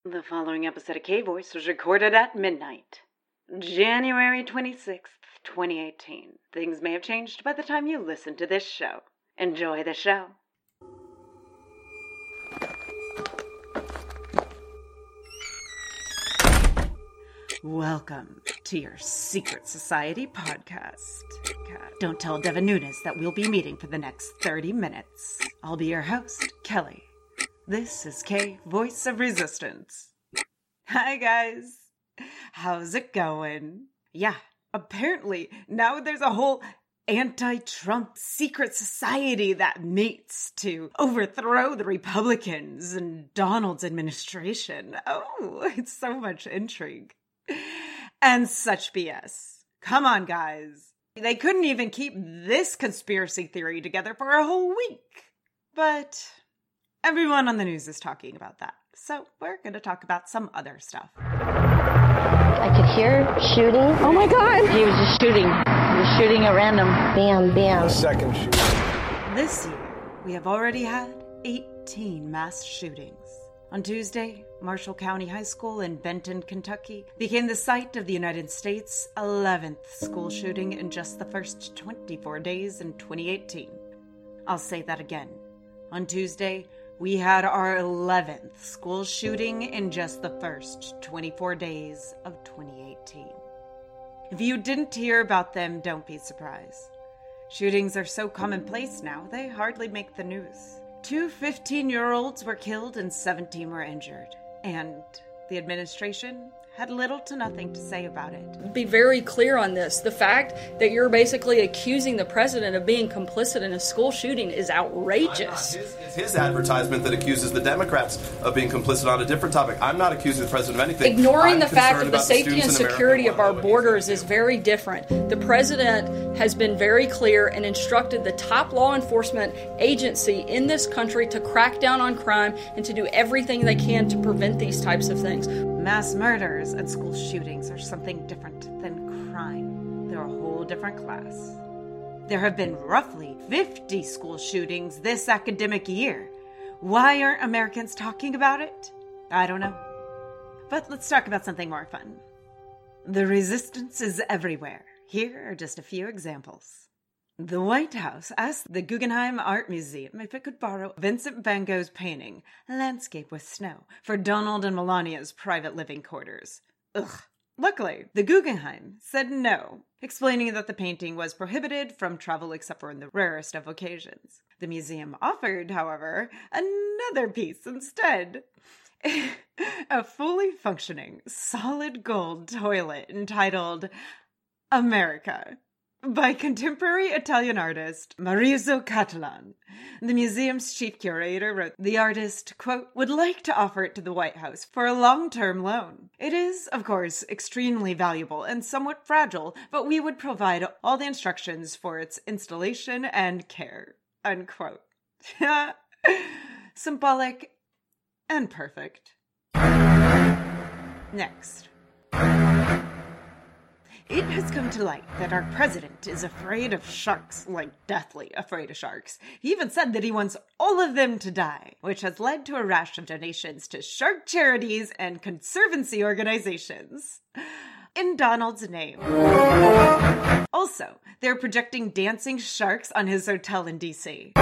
The following episode of K-Voice was recorded at midnight, January 26th, 2018. Things may have changed by the time you listen to this show. Enjoy the show. Welcome to your Secret Society podcast. Don't tell Devin Nunes that we'll be meeting for the next 30 minutes. I'll be your host, Kelly. This is K, Voice of Resistance. Hi, guys. How's it going? Yeah, apparently now there's a whole anti-Trump secret society that meets to overthrow the Republicans and Donald's administration. Oh, it's so much intrigue. And such BS. Come on, guys. They couldn't even keep this conspiracy theory together for a whole week. But everyone on the news is talking about that. So we're going to talk about some other stuff. I could hear shooting. Oh my God! He was just shooting. He was shooting at random. Bam, bam. A second shooting. This year, we have already had 18 mass shootings. On Tuesday, Marshall County High School in Benton, Kentucky, became the site of the United States' 11th school shooting in just the first 24 days in 2018. I'll say that again. On Tuesday, we had our 11th school shooting in just the first 24 days of 2018. If you didn't hear about them, don't be surprised. Shootings are so commonplace now, they hardly make the news. 2 15-year-olds were killed and 17 were injured. And the administration had little to nothing to say about it. Be very clear on this. The fact that you're basically accusing the president of being complicit in a school shooting is outrageous. It's his advertisement that accuses the Democrats of being complicit on a different topic. I'm not accusing the president of anything. Ignoring I'm the fact concerned of the about safety and students in America security who of our want to know what borders he's is very different. The president has been very clear and instructed the top law enforcement agency in this country to crack down on crime and to do everything they can to prevent these types of things. Mass murders and school shootings are something different than crime. They're a whole different class. There have been roughly 50 school shootings this academic year. Why aren't Americans talking about it? I don't know. But let's talk about something more fun. The resistance is everywhere. Here are just a few examples. The White House asked the Guggenheim Art Museum if it could borrow Vincent van Gogh's painting, Landscape with Snow, for Donald and Melania's private living quarters. Ugh. Luckily, the Guggenheim said no, explaining that the painting was prohibited from travel except for in the rarest of occasions. The museum offered, however, another piece instead. A fully functioning, solid gold toilet entitled America, by contemporary Italian artist Maurizio Catalan. The museum's chief curator wrote the artist, quote, would like to offer it to the White House for a long-term loan. It is, of course, extremely valuable and somewhat fragile, but we would provide all the instructions for its installation and care, unquote. Symbolic and perfect. Next. It has come to light that our president is afraid of sharks, like deathly afraid of sharks. He even said that he wants all of them to die, which has led to a rash of donations to shark charities and conservancy organizations in Donald's name. Also, they're projecting dancing sharks on his hotel in D.C.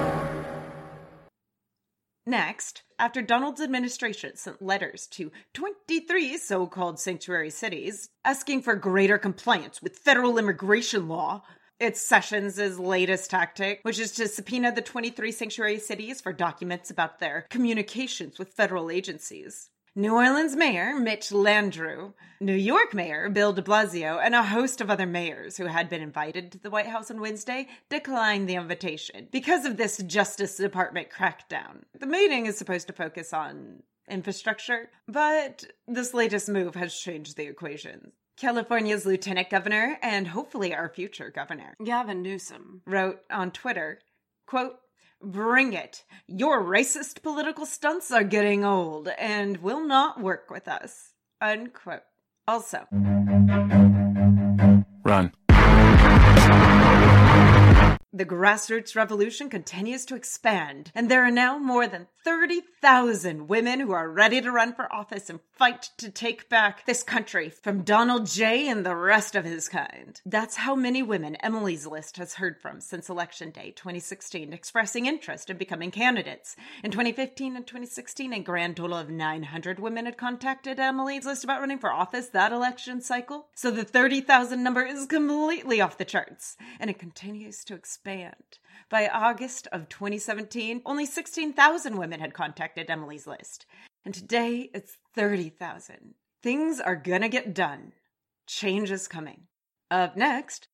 Next, after Donald's administration sent letters to 23 so-called sanctuary cities asking for greater compliance with federal immigration law, it's Sessions' latest tactic, which is to subpoena the 23 sanctuary cities for documents about their communications with federal agencies. New Orleans Mayor Mitch Landrieu, New York Mayor Bill de Blasio, and a host of other mayors who had been invited to the White House on Wednesday declined the invitation because of this Justice Department crackdown. The meeting is supposed to focus on infrastructure, but this latest move has changed the equation. California's lieutenant governor, and hopefully our future governor, Gavin Newsom, wrote on Twitter, quote, bring it. Your racist political stunts are getting old and will not work with us. Unquote. Also, Run. The grassroots revolution continues to expand, and there are now more than 30,000 women who are ready to run for office and fight to take back this country from Donald J. and the rest of his kind. That's how many women Emily's List has heard from since Election Day 2016, expressing interest in becoming candidates. In 2015 and 2016, a grand total of 900 women had contacted Emily's List about running for office that election cycle. So the 30,000 number is completely off the charts, and it continues to expand. By August of 2017, only 16,000 women had contacted Emily's List. And today, it's 30,000. Things are gonna get done. Change is coming. Up next,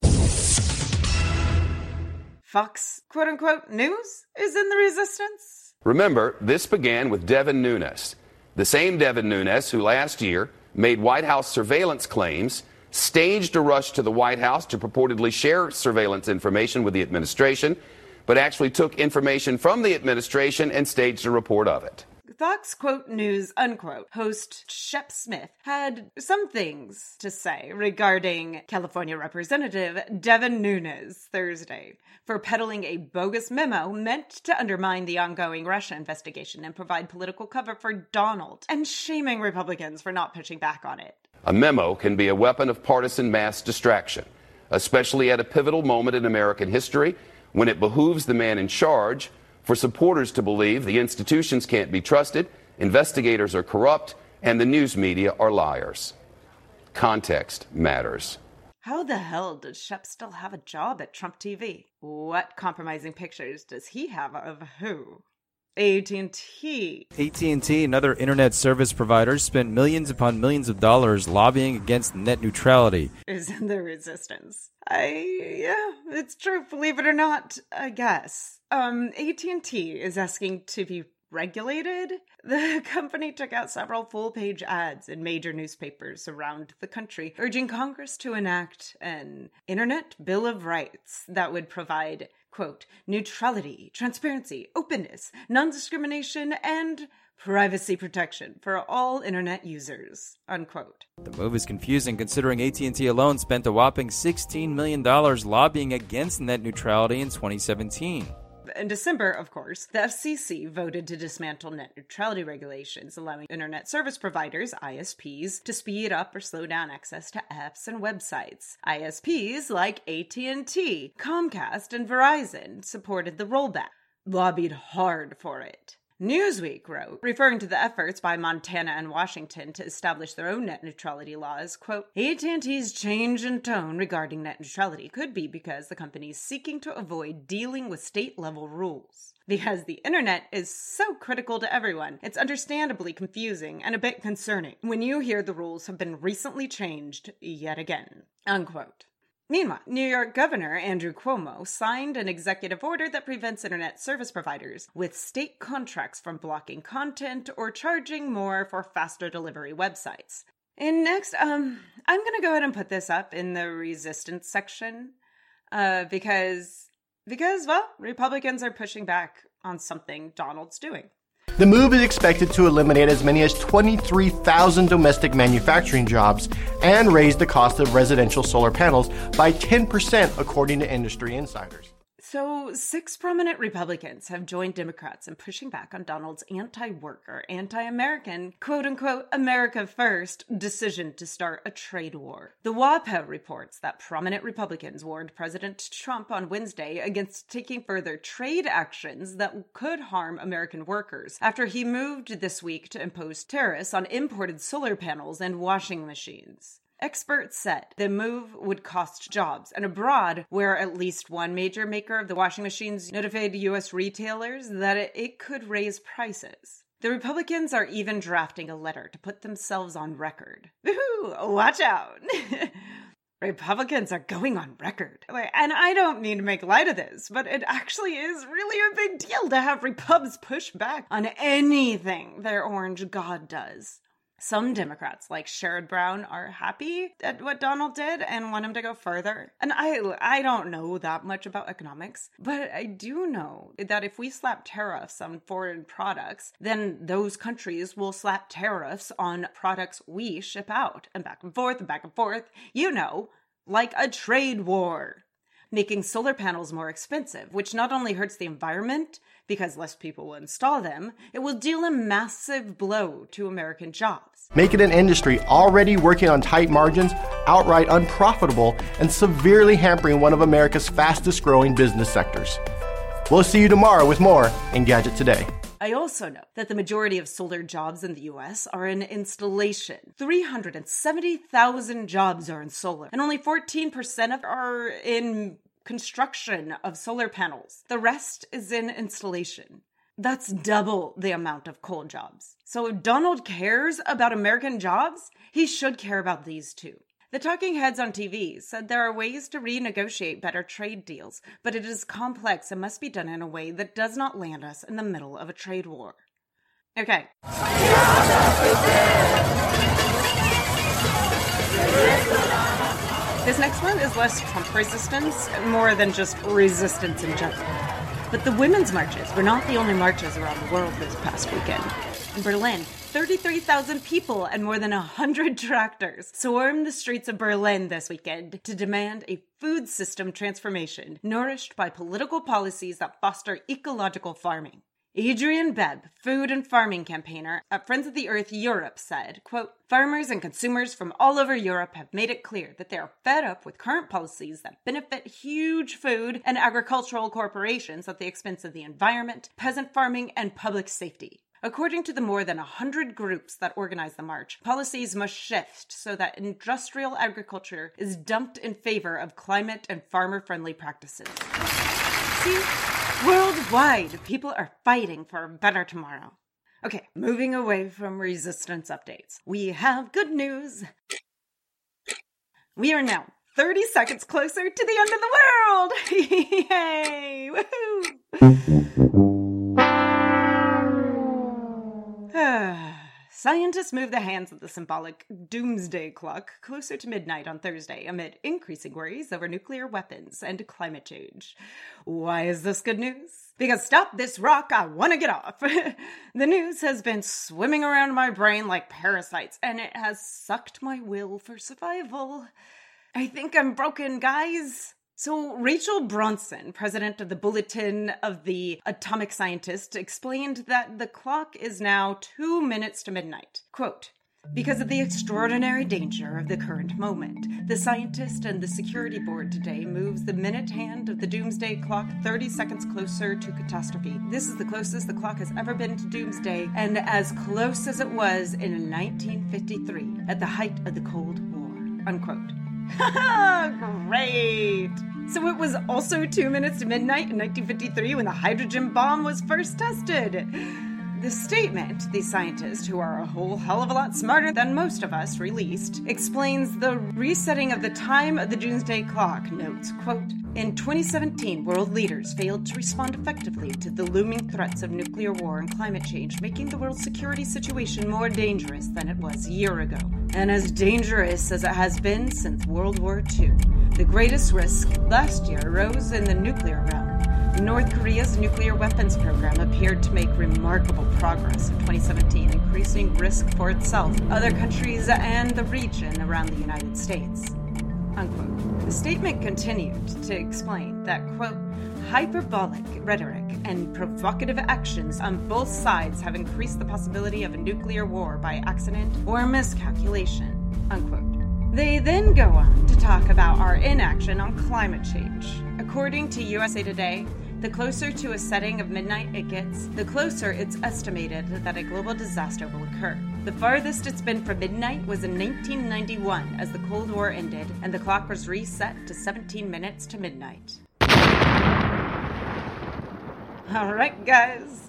Fox, quote-unquote, news is in the resistance. Remember, this began with Devin Nunes, the same Devin Nunes who last year made White House surveillance claims, staged a rush to the White House to purportedly share surveillance information with the administration, but actually took information from the administration and staged a report of it. Fox, quote, news, unquote, host Shep Smith had some things to say regarding California Representative Devin Nunes Thursday for peddling a bogus memo meant to undermine the ongoing Russia investigation and provide political cover for Donald, and shaming Republicans for not pushing back on it. A memo can be a weapon of partisan mass distraction, especially at a pivotal moment in American history when it behooves the man in charge for supporters to believe the institutions can't be trusted, investigators are corrupt, and the news media are liars. Context matters. How the hell does Shep still have a job at Trump TV? What compromising pictures does he have of who? AT&T. AT&T and other internet service providers spent millions upon millions of dollars lobbying against net neutrality. Is in the resistance. Yeah, it's true. Believe it or not, I guess. AT&T is asking to be regulated. The company took out several full-page ads in major newspapers around the country, urging Congress to enact an Internet Bill of Rights that would provide, quote, neutrality, transparency, openness, non-discrimination, and privacy protection for all internet users, unquote. The move is confusing considering AT&T alone spent a whopping $16 million lobbying against net neutrality in 2017. In December, of course, the FCC voted to dismantle net neutrality regulations, allowing internet service providers, ISPs, to speed up or slow down access to apps and websites. ISPs like AT&T, Comcast, and Verizon supported the rollback, lobbied hard for it. Newsweek wrote, referring to the efforts by Montana and Washington to establish their own net neutrality laws, quote, AT&T's change in tone regarding net neutrality could be because the company is seeking to avoid dealing with state-level rules. Because the internet is so critical to everyone, it's understandably confusing and a bit concerning when you hear the rules have been recently changed yet again, unquote. Meanwhile, New York Governor Andrew Cuomo signed an executive order that prevents internet service providers with state contracts from blocking content or charging more for faster delivery websites. And next, I'm going to go ahead and put this up in the resistance section because, well, Republicans are pushing back on something Donald's doing. The move is expected to eliminate as many as 23,000 domestic manufacturing jobs and raise the cost of residential solar panels by 10%, according to industry insiders. So, 6 prominent Republicans have joined Democrats in pushing back on Donald's anti-worker, anti-American, quote-unquote, America First decision to start a trade war. The WAPO reports that prominent Republicans warned President Trump on Wednesday against taking further trade actions that could harm American workers after he moved this week to impose tariffs on imported solar panels and washing machines. Experts said the move would cost jobs, and abroad, where at least one major maker of the washing machines notified U.S. retailers that it could raise prices. The Republicans are even drafting a letter to put themselves on record. Ooh, watch out! Republicans are going on record. And I don't mean to make light of this, but it actually is really a big deal to have Repubs push back on anything their orange god does. Some Democrats, like Sherrod Brown, are happy at what Donald did and want him to go further. And I don't know that much about economics, but I do know that if we slap tariffs on foreign products, then those countries will slap tariffs on products we ship out. And back and forth, you know, like a trade war. making solar panels more expensive, which not only hurts the environment, because less people will install them, it will deal a massive blow to American jobs. Making an industry already working on tight margins outright unprofitable and severely hampering one of America's fastest growing business sectors. We'll see you tomorrow with more Engadget Today. I also know that the majority of solar jobs in the U.S. are in installation. 370,000 jobs are in solar, and only 14% are in construction of solar panels. The rest is in installation. That's double the amount of coal jobs. So if Donald cares about American jobs, he should care about these too. The talking heads on TV said there are ways to renegotiate better trade deals, but it is complex and must be done in a way that does not land us in the middle of a trade war. Okay. This next one is less Trump resistance, more than just resistance in general. But the women's marches were not the only marches around the world this past weekend. In Berlin, 33,000 people and more than 100 tractors swarmed the streets of Berlin this weekend to demand a food system transformation nourished by political policies that foster ecological farming. Adrian Bebb, food and farming campaigner at Friends of the Earth Europe, said, quote, "Farmers and consumers from all over Europe have made it clear that they are fed up with current policies that benefit huge food and agricultural corporations at the expense of the environment, peasant farming, and public safety. According to the more than 100 groups that organize the march, policies must shift so that industrial agriculture is dumped in favor of climate and farmer-friendly practices." See? Worldwide, people are fighting for a better tomorrow. Okay, moving away from resistance updates. We have good news. We are now 30 seconds closer to the end of the world! Yay! Woohoo! Scientists moved the hands of the symbolic doomsday clock closer to midnight on Thursday amid increasing worries over nuclear weapons and climate change. Why is this good news? Because stop this rock, I want to get off. The news has been swimming around my brain like parasites, and it has sucked my will for survival. I think I'm broken, guys. So Rachel Bronson, president of the Bulletin of the Atomic Scientist, explained that the clock is now 2 minutes to midnight. Quote, "Because of the extraordinary danger of the current moment, the scientist and the security board today moves the minute hand of the doomsday clock 30 seconds closer to catastrophe. This is the closest the clock has ever been to doomsday, and as close as it was in 1953, at the height of the Cold War." Unquote. Great! So it was also 2 minutes to midnight in 1953 when the hydrogen bomb was first tested. The statement the scientists, who are a whole hell of a lot smarter than most of us, released, explains the resetting of the time of the doomsday clock. Notes, quote, "In 2017, world leaders failed to respond effectively to the looming threats of nuclear war and climate change, making the world's security situation more dangerous than it was a year ago. And as dangerous as it has been since World War II. The greatest risk last year arose in the nuclear realm. North Korea's nuclear weapons program appeared to make remarkable progress in 2017, increasing risk for itself, other countries, and the region around the United States." Unquote. The statement continued to explain that, quote, "Hyperbolic rhetoric and provocative actions on both sides have increased the possibility of a nuclear war by accident or miscalculation." Unquote. They then go on to talk about our inaction on climate change. According to USA Today, the closer to a setting of midnight it gets, the closer it's estimated that a global disaster will occur. The farthest it's been from midnight was in 1991 as the Cold War ended and the clock was reset to 17 minutes to midnight. All right, guys.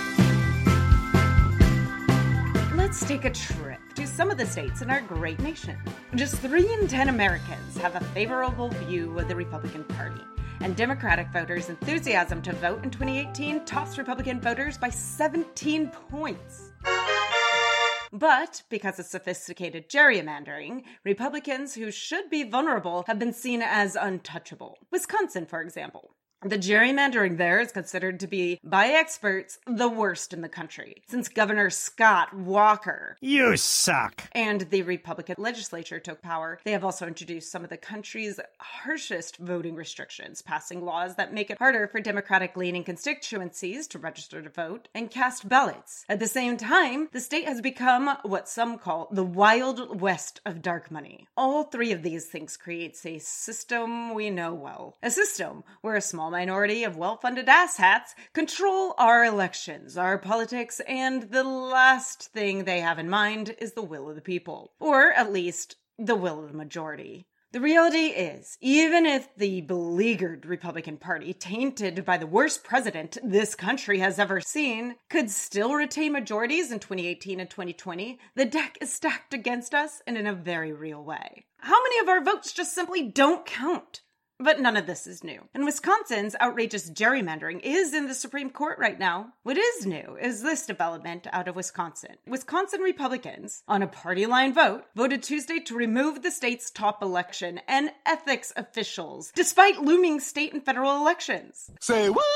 Let's take a trip to some of the states in our great nation. Just 3 in 10 Americans have a favorable view of the Republican Party, and Democratic voters' enthusiasm to vote in 2018 tops Republican voters by 17 points. But because of sophisticated gerrymandering, Republicans who should be vulnerable have been seen as untouchable. Wisconsin, for example. The gerrymandering there is considered to be, by experts, the worst in the country, since Governor Scott Walker, you suck, and the Republican legislature took power. They have also introduced some of the country's harshest voting restrictions, passing laws that make it harder for Democratic-leaning constituencies to register to vote and cast ballots. At the same time, the state has become what some call the Wild West of dark money. All three of these things creates a system we know well. A system where a small minority of well-funded asshats control our elections, our politics, and the last thing they have in mind is the will of the people. Or, at least, the will of the majority. The reality is, even if the beleaguered Republican Party, tainted by the worst president this country has ever seen, could still retain majorities in 2018 and 2020, the deck is stacked against us and in a very real way. How many of our votes just simply don't count? But none of this is new. And Wisconsin's outrageous gerrymandering is in the Supreme Court right now. What is new is this development out of Wisconsin. Wisconsin Republicans, on a party line vote, voted Tuesday to remove the state's top election and ethics officials, despite looming state and federal elections. Say what?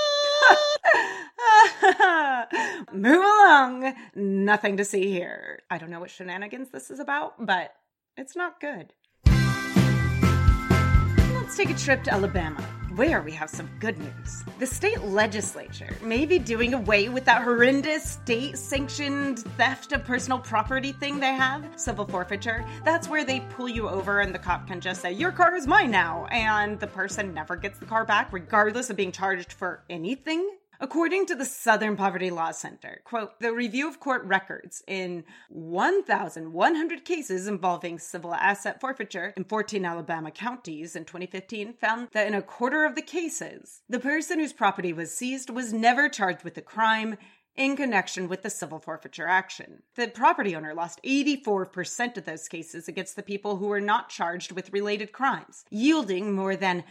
Move along. Nothing to see here. I don't know what shenanigans this is about, but it's not good. Let's take a trip to Alabama, where we have some good news. The state legislature may be doing away with that horrendous state-sanctioned theft of personal property thing they have, civil forfeiture. That's where they pull you over and the cop can just say, your car is mine now, and the person never gets the car back, regardless of being charged for anything. According to the Southern Poverty Law Center, quote, the review of court records in 1,100 cases involving civil asset forfeiture in 14 Alabama counties in 2015 found that in a quarter of the cases, the person whose property was seized was never charged with the crime in connection with the civil forfeiture action. The property owner lost 84% of those cases against the people who were not charged with related crimes, yielding more than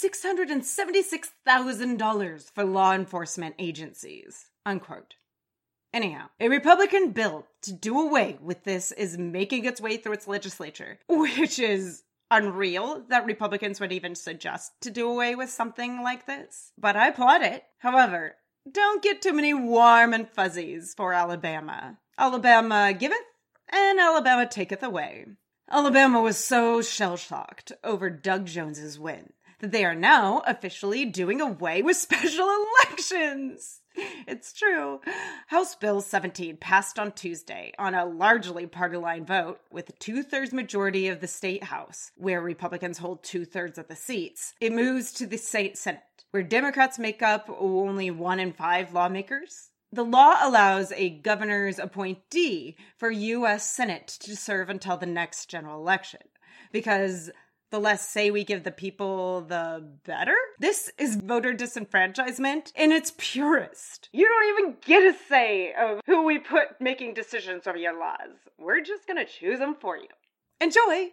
$676,000 for law enforcement agencies, unquote. Anyhow, a Republican bill to do away with this is making its way through its legislature, which is unreal that Republicans would even suggest to do away with something like this. But I applaud it. However, don't get too many warm and fuzzies for Alabama. Alabama giveth, and Alabama taketh away. Alabama was so shell-shocked over Doug Jones's win that they are now officially doing away with special elections. It's true. House Bill 17 passed on Tuesday on a largely party-line vote with a 2/3 majority of the state house, where Republicans hold 2/3 of the seats. It moves to the state Senate, where Democrats make up only 1 in 5 lawmakers. The law allows a governor's appointee for U.S. Senate to serve until the next general election, because the less say we give the people, the better. This is voter disenfranchisement in its purest. You don't even get a say of who we put making decisions over your laws. We're just going to choose them for you. Enjoy!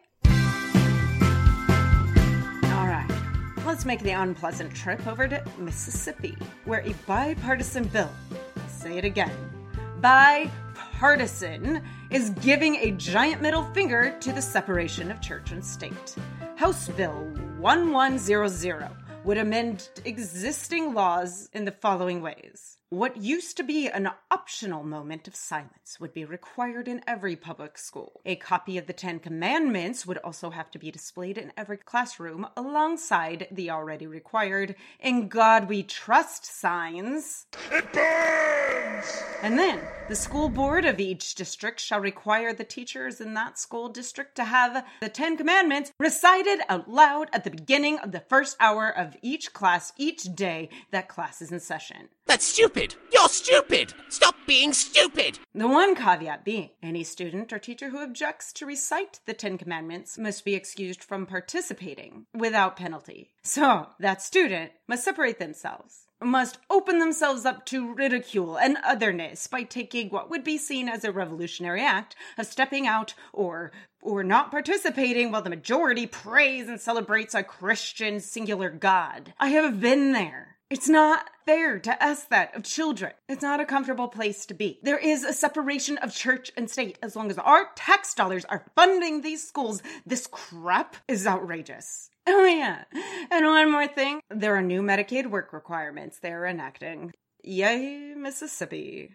All right, let's make the unpleasant trip over to Mississippi, where a bipartisan bill, I'll say it again, bipartisan, is giving a giant middle finger to the separation of church and state. House Bill 1100 would amend existing laws in the following ways. What used to be an optional moment of silence would be required in every public school. A copy of the 10 Commandments would also have to be displayed in every classroom alongside the already required "In God We Trust" signs. It burns! And then, the school board of each district shall require the teachers in that school district to have the 10 Commandments recited out loud at the beginning of the first hour of each class each day that class is in session. That's stupid! You're stupid! Stop being stupid! The one caveat being, any student or teacher who objects to recite the 10 Commandments must be excused from participating without penalty. So, that student must separate themselves, must open themselves up to ridicule and otherness by taking what would be seen as a revolutionary act of stepping out or not participating while the majority prays and celebrates a Christian singular God. I have been there. It's not fair to ask that of children. It's not a comfortable place to be. There is a separation of church and state. As long as our tax dollars are funding these schools, this crap is outrageous. Oh yeah. And one more thing. There are new Medicaid work requirements they're enacting. Yay, Mississippi.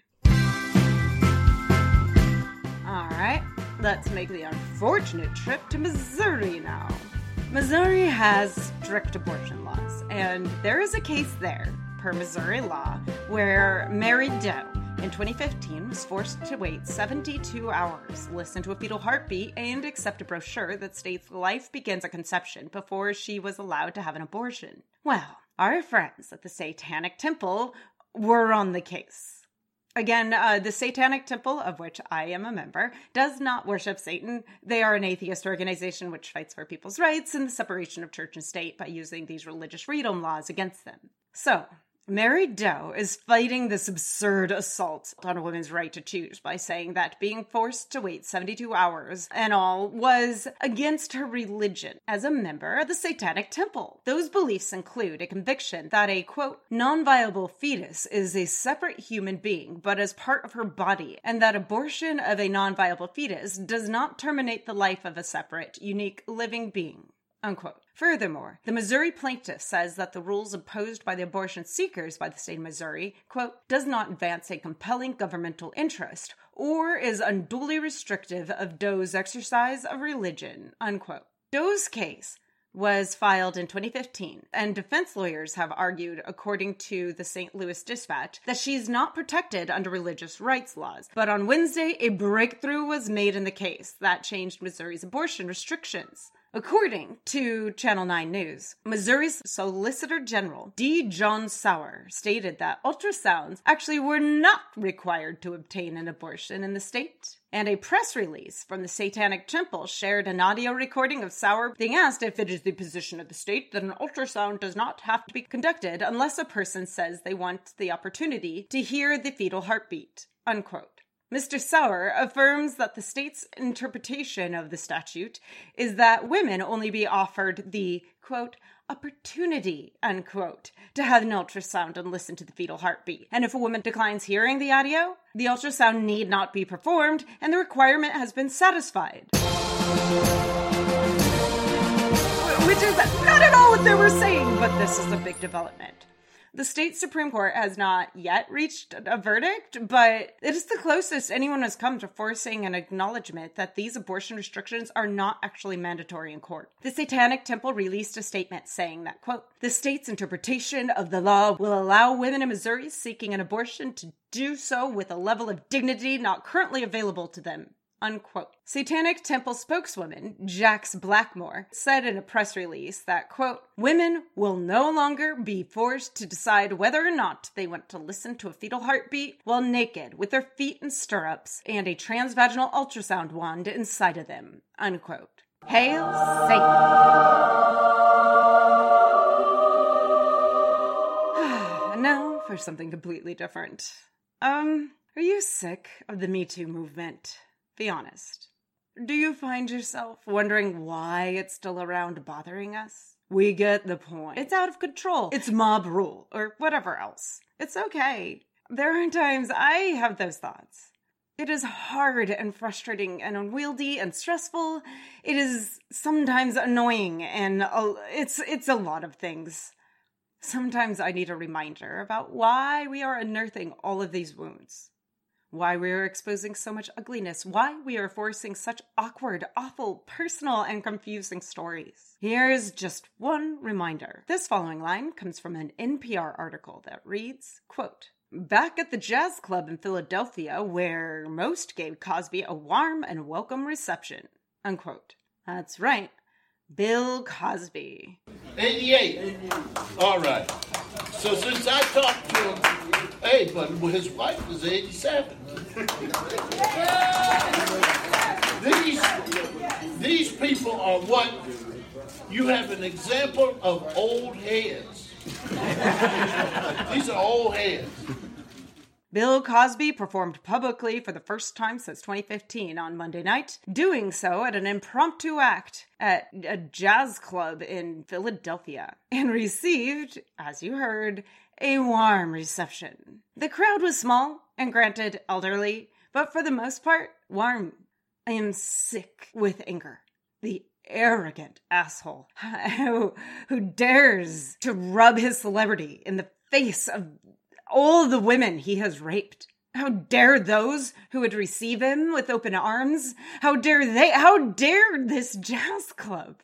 Alright, let's make the unfortunate trip to Missouri now. Missouri has strict abortion laws, and there is a case there, per Missouri law, where Mary Doe in 2015 was forced to wait 72 hours, listen to a fetal heartbeat, and accept a brochure that states life begins at conception before she was allowed to have an abortion. Well, our friends at the Satanic Temple were on the case. Again, the Satanic Temple, of which I am a member, does not worship Satan. They are an atheist organization which fights for people's rights and the separation of church and state by using these religious freedom laws against them. So, Mary Doe is fighting this absurd assault on a woman's right to choose by saying that being forced to wait 72 hours and all was against her religion as a member of the Satanic Temple. Those beliefs include a conviction that a, quote, non-viable fetus is a separate human being but as part of her body, and that abortion of a non-viable fetus does not terminate the life of a separate, unique, living being. Unquote. Furthermore, the Missouri plaintiff says that the rules imposed by the abortion seekers by the state of Missouri, quote, does not advance a compelling governmental interest or is unduly restrictive of Doe's exercise of religion, unquote. Doe's case was filed in 2015, and defense lawyers have argued, according to the St. Louis Dispatch, that she's not protected under religious rights laws. But on Wednesday, a breakthrough was made in the case that changed Missouri's abortion restrictions. According to Channel 9 News, Missouri's Solicitor General D. John Sauer stated that ultrasounds actually were not required to obtain an abortion in the state. And a press release from the Satanic Temple shared an audio recording of Sauer being asked if it is the position of the state that an ultrasound does not have to be conducted unless a person says they want the opportunity to hear the fetal heartbeat, unquote. Mr. Sauer affirms that the state's interpretation of the statute is that women only be offered the, quote, opportunity, unquote, to have an ultrasound and listen to the fetal heartbeat. And if a woman declines hearing the audio, the ultrasound need not be performed, and the requirement has been satisfied. Which is not at all what they were saying, but this is a big development. The state Supreme Court has not yet reached a verdict, but it is the closest anyone has come to forcing an acknowledgement that these abortion restrictions are not actually mandatory in court. The Satanic Temple released a statement saying that, quote, the state's interpretation of the law will allow women in Missouri seeking an abortion to do so with a level of dignity not currently available to them, unquote. Satanic Temple spokeswoman Jax Blackmore said in a press release that, quote, women will no longer be forced to decide whether or not they want to listen to a fetal heartbeat while naked with their feet in stirrups and a transvaginal ultrasound wand inside of them, unquote. Hail Satan! And now for something completely different. Are you sick of the Me Too movement? Be honest. Do you find yourself wondering why it's still around bothering us? We get the point. It's out of control. It's mob rule, or whatever else. It's okay. There are times I have those thoughts. It is hard and frustrating and unwieldy and stressful. It is sometimes annoying, and it's a lot of things. Sometimes I need a reminder about why we are unearthing all of these wounds. Why we are exposing so much ugliness, why we are forcing such awkward, awful, personal, and confusing stories. Here's just one reminder. This following line comes from an NPR article that reads, quote, back at the jazz club in Philadelphia, where most gave Cosby a warm and welcome reception, unquote. That's right, Bill Cosby. 88. All right. So since I talked to him, hey, but his wife was 87. These people are what? You have an example of old heads. These are old heads. Bill Cosby performed publicly for the first time since 2015 on Monday night, doing so at an impromptu act at a jazz club in Philadelphia, and received, as you heard, a warm reception. The crowd was small and, granted, elderly, but for the most part, warm. I am sick with anger. The arrogant asshole who dares to rub his celebrity in the face of all the women he has raped. How dare those who would receive him with open arms? How dare this jazz club?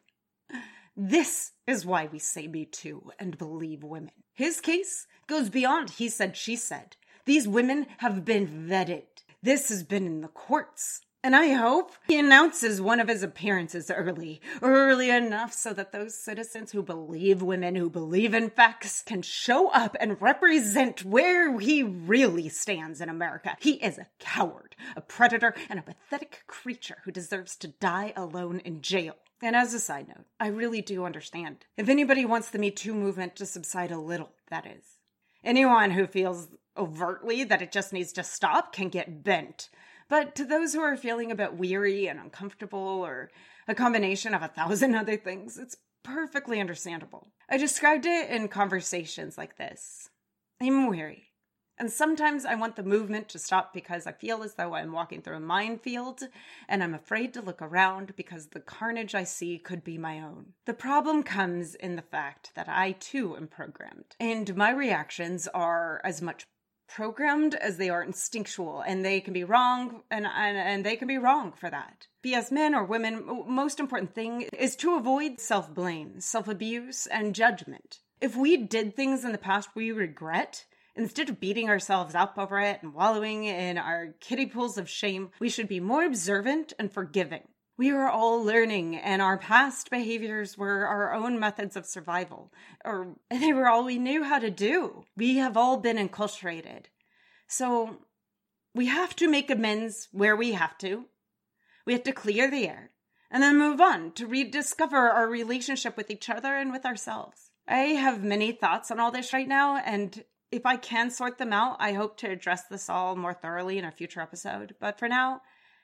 This is why we say Me Too and believe women. His case goes beyond he said, she said. These women have been vetted. This has been in the courts. And I hope he announces one of his appearances early enough so that those citizens who believe women, who believe in facts, can show up and represent where he really stands in America. He is a coward, a predator, and a pathetic creature who deserves to die alone in jail. And as a side note, I really do understand. If anybody wants the Me Too movement to subside a little, that is. Anyone who feels overtly that it just needs to stop can get bent. But to those who are feeling a bit weary and uncomfortable, or a combination of 1,000 other things, it's perfectly understandable. I described it in conversations like this. I'm weary. And sometimes I want the movement to stop because I feel as though I'm walking through a minefield, and I'm afraid to look around because the carnage I see could be my own. The problem comes in the fact that I too am programmed, and my reactions are as much programmed as they are instinctual, and they can be wrong, and they can be wrong for that. Be as men or women, most important thing is to avoid self-blame, self-abuse, and judgment. If we did things in the past we regret, instead of beating ourselves up over it and wallowing in our kiddie pools of shame, we should be more observant and forgiving. We are all learning, and our past behaviors were our own methods of survival, or they were all we knew how to do. We have all been enculturated. So we have to make amends where we have to. We have to clear the air, and then move on to rediscover our relationship with each other and with ourselves. I have many thoughts on all this right now, and if I can sort them out, I hope to address this all more thoroughly in a future episode. But for now,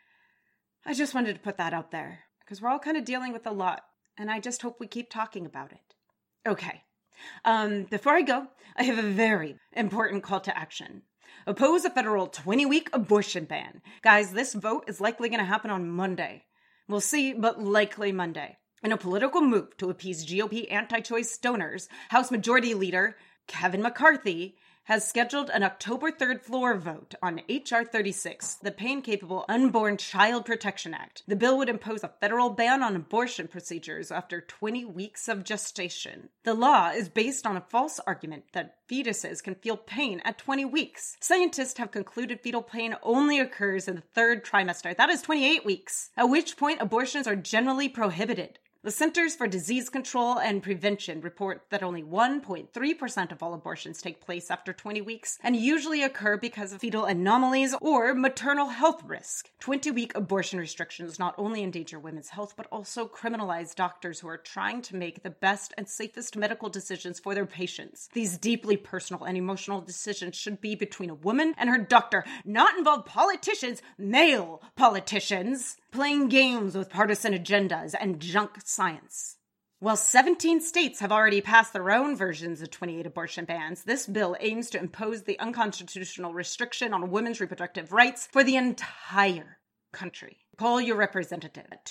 I just wanted to put that out there, because we're all kind of dealing with a lot, and I just hope we keep talking about it. Okay, before I go, I have a very important call to action. Oppose a federal 20-week abortion ban. Guys, this vote is likely going to happen on Monday. We'll see, but likely Monday. In a political move to appease GOP anti-choice stoners, House Majority Leader Kevin McCarthy has scheduled an October 3rd floor vote on H.R. 36, the Pain-Capable Unborn Child Protection Act. The bill would impose a federal ban on abortion procedures after 20 weeks of gestation. The law is based on a false argument that fetuses can feel pain at 20 weeks. Scientists have concluded fetal pain only occurs in the third trimester. That is 28 weeks, at which point abortions are generally prohibited. The Centers for Disease Control and Prevention report that only 1.3% of all abortions take place after 20 weeks and usually occur because of fetal anomalies or maternal health risk. 20-week abortion restrictions not only endanger women's health, but also criminalize doctors who are trying to make the best and safest medical decisions for their patients. These deeply personal and emotional decisions should be between a woman and her doctor, not involve politicians, male politicians, playing games with partisan agendas and junk science. While 17 states have already passed their own versions of 28 abortion bans, this bill aims to impose the unconstitutional restriction on women's reproductive rights for the entire country. Call your representative at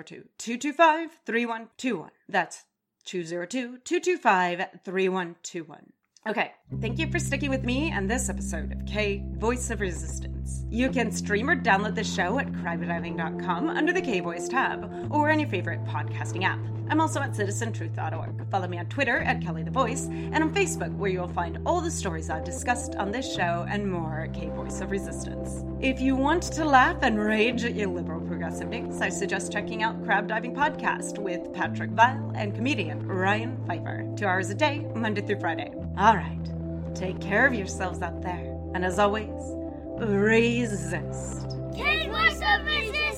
202-225-3121. That's 202-225-3121. Okay, thank you for sticking with me and this episode of K, Voice of Resistance. You can stream or download the show at crybediving.com under the K-Voice tab, or on your favorite podcasting app. I'm also at citizentruth.org. Follow me on Twitter at Kelly the Voice, and on Facebook, where you'll find all the stories I've discussed on this show and more at K-Voice of Resistance. If you want to laugh and rage at your liberal progressive dates, I suggest checking out Crab Diving Podcast with Patrick Vile and comedian Ryan Pfeiffer. 2 hours a day, Monday through Friday. All right, take care of yourselves out there, and as always, resist. K-Voice of Resistance!